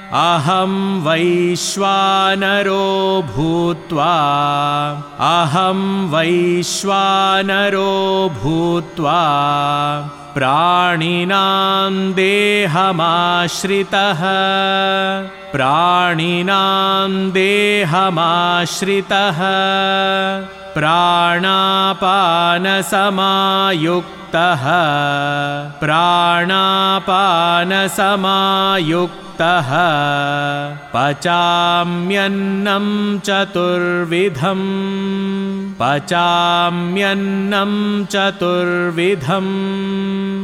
अहं वैश्वानरो भूत्वा प्राणिनां देहमाश्रितः प्राणापानसमायुक्तः पचाम्यन्नं चतुर्विधम्